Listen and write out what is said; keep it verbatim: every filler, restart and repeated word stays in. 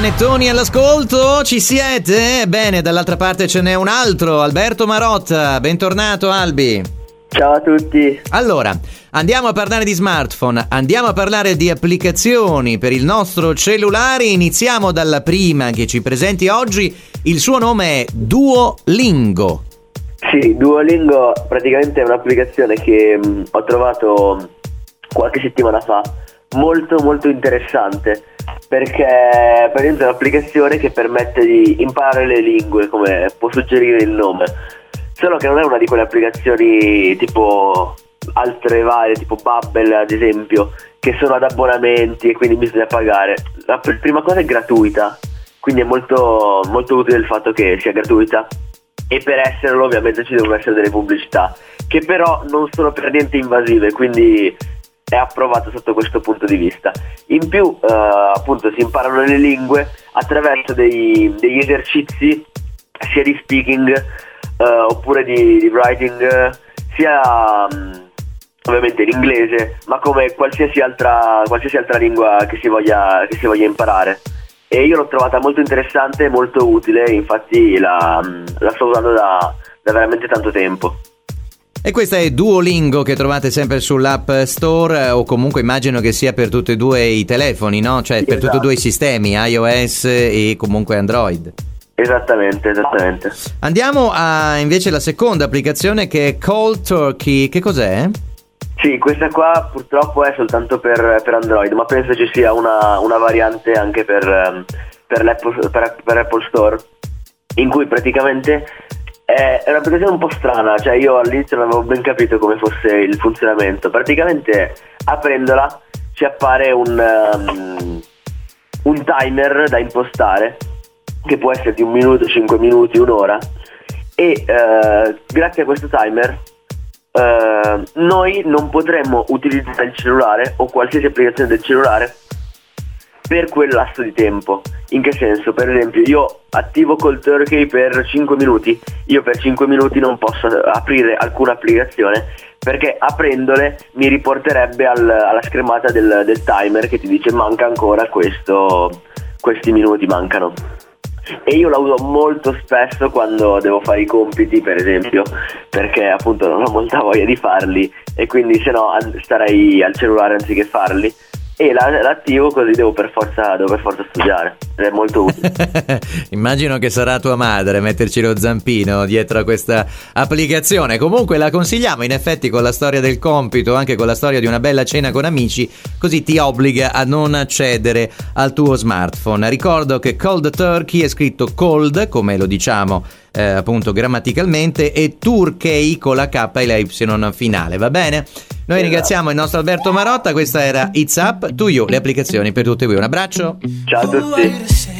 panettoni all'ascolto, ci siete? Bene, dall'altra parte ce n'è un altro, Alberto Marotta. Bentornato Albi. Ciao a tutti. Allora, andiamo a parlare di smartphone, andiamo a parlare di applicazioni per il nostro cellulare. Iniziamo dalla prima che ci presenti oggi. Il suo nome è Duolingo. Sì, Duolingo praticamente è un'applicazione che mh, ho trovato qualche settimana fa, molto molto interessante, perché praticamente è un'applicazione che permette di imparare le lingue, come può suggerire il nome. Solo che non è una di quelle applicazioni tipo altre varie, tipo Babbel ad esempio, che sono ad abbonamenti e quindi bisogna pagare. La pr- prima cosa è gratuita, quindi è molto, molto utile il fatto che sia gratuita, e per esserlo ovviamente ci devono essere delle pubblicità, che però non sono per niente invasive, quindi è approvato sotto questo punto di vista. In più eh, appunto si imparano le lingue attraverso dei, degli esercizi sia di speaking Uh, oppure di, di writing, sia um, ovviamente in inglese, ma come qualsiasi altra qualsiasi altra lingua che si voglia che si voglia imparare. E io l'ho trovata molto interessante e molto utile, infatti la, la sto usando da, da veramente tanto tempo. E questa è Duolingo, che trovate sempre sull'App Store, o comunque immagino che sia per tutti e due i telefoni, no? Cioè sì, per esatto. Tutti e due i sistemi, iOS e comunque Android. Esattamente, esattamente. Andiamo a invece la seconda applicazione, che è Cold Turkey. Che cos'è? Sì, questa qua purtroppo è soltanto per, per Android, ma penso ci sia una, una variante anche per, per, l'Apple, per, per Apple Store, in cui praticamente è, è un'applicazione un po' strana. Cioè io all'inizio non avevo ben capito come fosse il funzionamento. Praticamente aprendola ci appare un, um, un timer da impostare, che può essere di un minuto, cinque minuti, un'ora, e eh, grazie a questo timer eh, noi non potremmo utilizzare il cellulare o qualsiasi applicazione del cellulare per quel lasso di tempo. In che senso? Per esempio, io attivo Cold Turkey per cinque minuti, io per cinque minuti non posso aprire alcuna applicazione, perché aprendole mi riporterebbe al, alla schermata del, del timer che ti dice manca ancora questo, questi minuti mancano. E io la uso molto spesso quando devo fare i compiti, per esempio, perché appunto non ho molta voglia di farli e quindi se no starei al cellulare anziché farli, e la, l'attivo così devo per forza devo per forza studiare, ed è molto utile. Immagino che sarà tua madre metterci lo zampino dietro a questa applicazione. Comunque la consigliamo, in effetti, con la storia del compito, anche con la storia di una bella cena con amici, così ti obbliga a non accedere al tuo smartphone. Ricordo che Cold Turkey è scritto cold, come lo diciamo eh, appunto grammaticalmente, e Turkey con la K e la Y finale, va bene? Noi ringraziamo il nostro Alberto Marotta. Questa era It's Up to You, le applicazioni per tutti voi. Un abbraccio. Ciao a tutti.